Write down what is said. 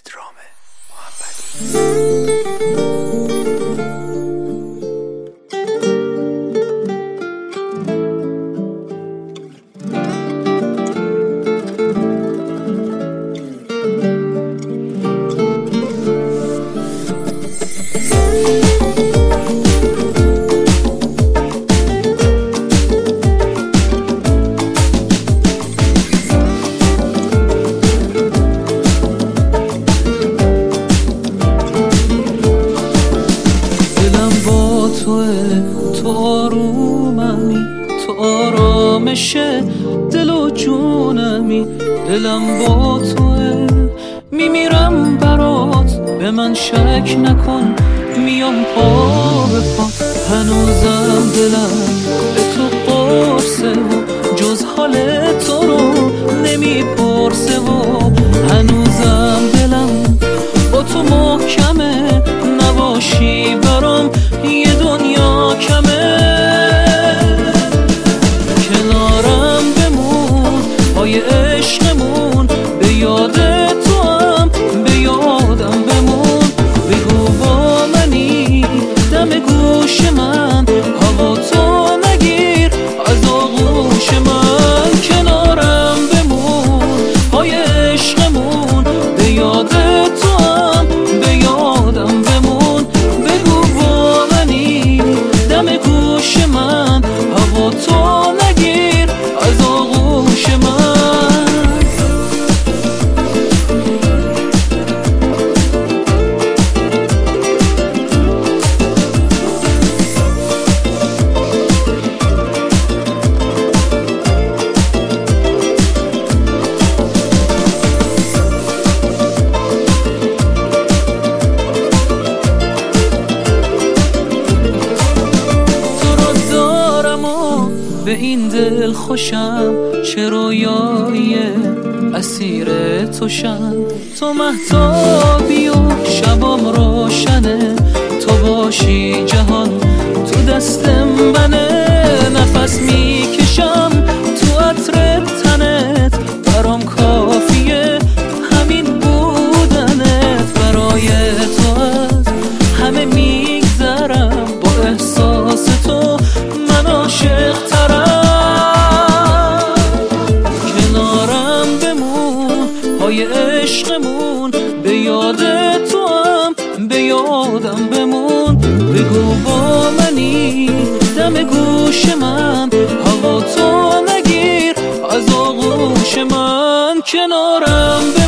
پدرام محمدی. تو آروممی، تو آرامش دل و جونمی. دلم با توه، میمیرم برات، به من شک نکن، میام پا به پا. هنوزم دلم به تو قرصه و جز حال تو رو نمیپرسه و هنوزم دلم با تو محکمه، نباشی برام یه دنیا کمه. کنارم بمون پای عشقمون، به یاد تو هم به یادم بمون. بگو با منی دم گوش من، هوا تو نگیر از آغوش من. کنارم بمون پای عشقمون، به یاد تو هم به یادم بمون. بگو با منی دم گوش من، هوا تو نگیر از آغوش من. به این دل خوشم، چه رویایی اسیر توشم. تو مهتابی و شبام روشنه، تو باشی جهان تو دست منه. نفس میکشم تو عطر تنت، برام کافیه همین بودنت. برای تو از همه میگذرم، با احساس تو من عاشق ترم. کنارم بمون پای عشقمون، به یاد تو هم به یادم بمون. بگو با منی دم گوش من، هوا تو نگیر از آغوش من. کنارم